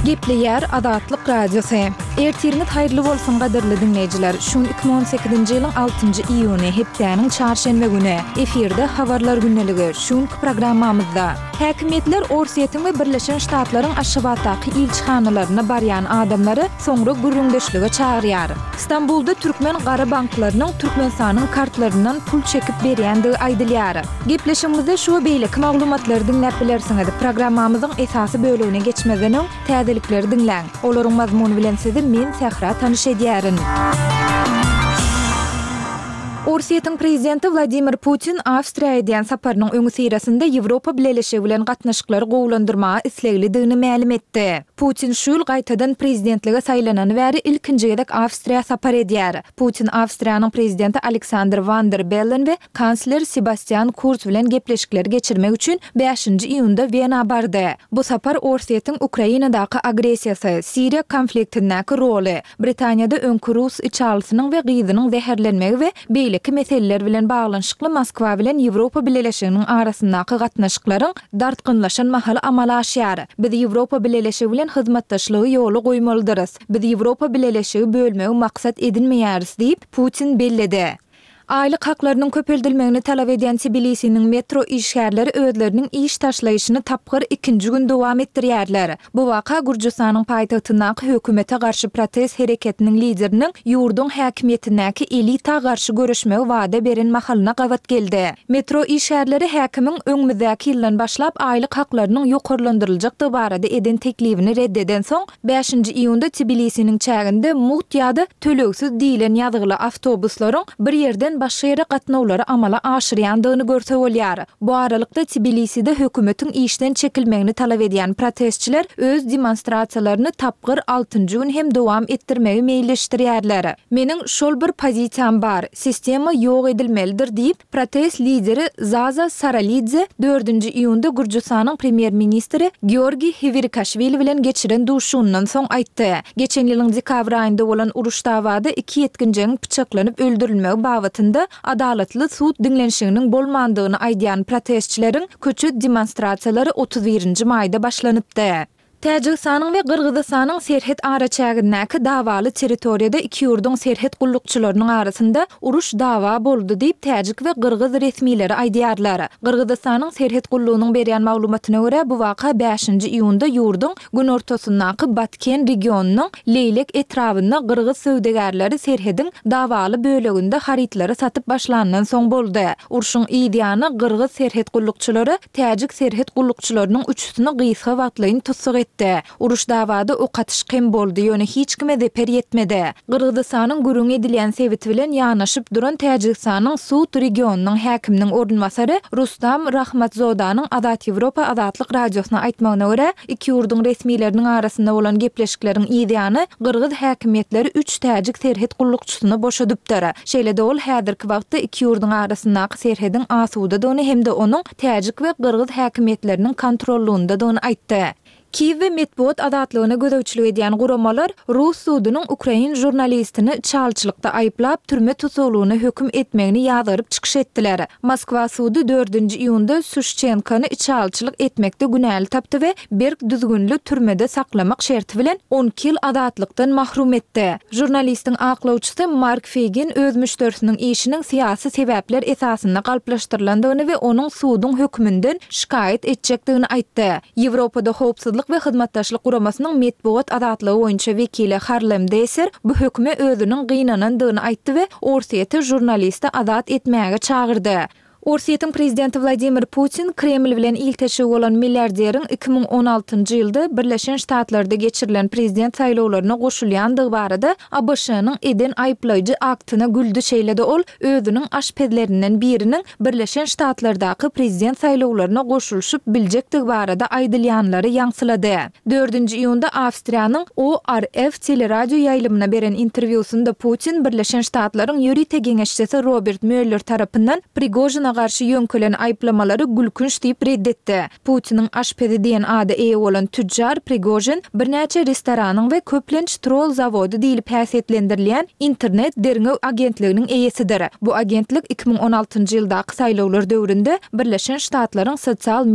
Gepleyer Adatlyk Radiosu. Ertiriniz hayırlı bolsun gaderli dinleyijiler. Şun 2018-nji ýylyň 6-njy iýuny hepdeniň çarşembe güni efirde habarlar günneligi şun programmamyzda häkimetler Orsiýetiň we Birleşen Ştatlaryň Aşgabatdaky ilçihanalaryna barýan adamlary soňra gürrüňdeşlige çagyrýar. İstanbulda türkmen gara banklarynyň Türkmenistanyň kartlaryndan pul çekip berýändigi aýdylýar. Gepleşigimizde şu beýleki maglumatlary dinläp bilersiňiz. Programmamyzyň esasy bölügine geçmeden täzelikleri dinläň. Olaryň mazmuny bilen sizi men Sehra tanyş edýärin. Orsiýetiň prezidenti Vladimir Putin Awstriýa diýen saparynyň öňü sirasynda Ýewropa Birleşigi bilen gatnaşyklary gowlandyrmagy islegligini ma'lum etdi. Putin şu ýyl gaýtadan prezidentlige saýlanany bäri ilkinji gedek Awstriýa sapar edýär. Putin Awstriýanyň prezidenti Alexander Van der Bellen we kansler Sebastian Kurz bilen gepleşikler geçirmek üçin 5-nji iýunda Wienaga bardy. Bu sapar Orsiýetiň Ukrainadaky agresiýasy, Siriýa konfliktindäki roly, Britaniýada öňkü Rus içalsynyň we gyzynyň zäherlenmegi we beýleki meseleler bilen baglanşykly Moskwa bilen Ýewropa Birleşiginiň arasyndaky gatnaşyklaryň dartgynlaşan mahaly amala aşýar. Biz Ýewropa Birleşigi bilen hyzmatdaşlygy ýoly goýmalydyryz. Biz Ýewropa Birleşigi bölmegi maksat edinmeýäris diýip Putin belledi. Aýlyk haklarynyň köpeldilmegini talap edýän Tbilisiň metro işgärleri özleriniň iş taşlaýyşyny tapgyr 2-nji gün dowam etdirýärler. Bu waka Gürjistanyň paýtagtyndaky hökümete garşy protest hereketiniň lideriniň ýurdun häkimetindäki elita garşy görüşmegi wada beren mahalyna gawat geldi. Metro işgärleri häkimiň öňümüzdäki ýyldan başlap aýlyk haklarynyň ýokarlandyryljak barada eden teklifini reddeden soň 5-nji iýunda Tbilisiň çäginde muht ýa-da töleksiz diýilen ýazgyly awtobuslaryň bir ýerden başga ýere gatnawlary amala aşyrýandygyny görsek bolýar. Bu aralykda Tbiliside hökümetiň işden çekilmegini talap edýän protestçiler öz demonstrasiýalaryny tapgyr 6-njy gün hem dowam etdirmegi meýilleşdirýärler. Meniň şol bir pozisiýam bar, sistema ýok edilmelidir diýip protest lideri Zaza Saralidze 4-nji iýunda Gürjistanyň premier ministri Georgi Hvirikashvili bilen geçiren duşundan soň aýtdy. Geçen ýylyň dekabr aýynda bolan uruş dawada 2 ýetkinjiň pyçaklanyp öldürilmegi babatynda adalatly suud dinlenşiginiň bolmandygyny aýdýan protestçileriň köçü demonstrasiýalary 31-nji maýda başlanypdy. Täjikistanyň we Kyrgyzstanyň serhet araçagyndaky dawaly territoriýada iki ýurdun serhet gullukçylarynyň arasynda uruş dawa boldy diýip Täjik we Kyrgyz resmiýleri aýdýarlar. Kyrgyzstanyň serhet gullugynyň berýän maglumatyna görä bu waka 5-nji iýunda ýurdun gün ortasyndaky Batken regionunyň Leýlek etrafynda Kyrgyz söwdegärleri serhediň dawaly böleginde haritlary satyp başlandan soň boldy. Uruşyň ideýany Kyrgyz serhet gullukçylary Täjik serhet gullukçylarynyň üçüsini gysga wagtlaryny tutsak Uruş davada o katyş kem boldy, ýöne hiç kime de per ýetmedi. Kyrgyzstanyň gürüň edilýän sebäbi bilen ýanaşyp duran Täjikistanyň Suud regionunyň häkiminiň ornmasary Rustam Rahmatzodanyň Adat Ýewropa Adatlyk radiosyna aýtmagyna görä, iki ýurdun resmiýleriniň arasynda bolan gepleşikleriň ideýany Kyrgyz häkimetleri 3 Täjik serhet gullukçysyny boşadypdyr. Şeýle-de ol häzirki wagtda iki ýurdun arasyndaky serhediň asuda hem de onuň Täjik we Kyrgyz häkimetleriniň kontrollugynda aýtdy. Kiýew we Medbot adatlygyna gödäwçilik edýän guramalar Rus suudynyň Ukrain jurnalistini çalçylykda aýplap türme tutulugyny höküm etmegini ýazyryp çykyş etdiler. Moskwa suudy 4-nji iýunda Sushchenkany çalçylyk etmekde günäli tapdy we berk düzgünli türmede saklamak şerti bilen 10 ýyl adatlykdan mahrum etdi. Jurnalistiň aklawçysy Mark Fegin öz müşterisiniň işiniň syýasy sebäpler esasynda galplaşdyrylandygyny we onuň suudyň hökmünden şikaýet etjekdigini aýtdy. Ýewropada howpsuzlyk we hyzmatdaşlyk guramasynyň Medbot adatlygy boýunça wekili Harlem Deser bu hökme özüniň gynanandygyny aýtdy we Orsiýety jurnalisti adat etmäge çagyrdy. Orsiýetiň prezidenti Vladimir Putin Kreml bilen ilteşik bolan milliarderiň 2016-njy ýylda Birleşen Ştatlarda geçirilen prezident saýlawlaryna goşulýandygy barada ABŞ-nyň eden aýplaýjy aktyna güldü. Şeýle-de ol özüniň aşpedlerinden biriniň Birleşen Ştatlardaky prezident saýlawlaryna goşulşyp biljekdigi barada aýdylýanlary ýaňsylady. 4-nji iýunda Awstriýanyň ORF teleradio ýaýlymyna beren interwýusunda Putin Birleşen Ştatlaryň ýöri tegeňeşçisi Robert Mueller tarapyndan Prigojina garşy ýönkelen aýplamalary gülkünç diýip reddetdi. Putiniň aşpedi diýen ady eýe bolan tüccar Prigojin bir näçe restoranyň we köplenç trol zawody diýilip häsiýetlendirilýän internet derňew agentliginiň eýesidir. Bu agentlik 2016-njy ýyldaky saýlawlar döwründe Birleşen Ştatlaryň sosial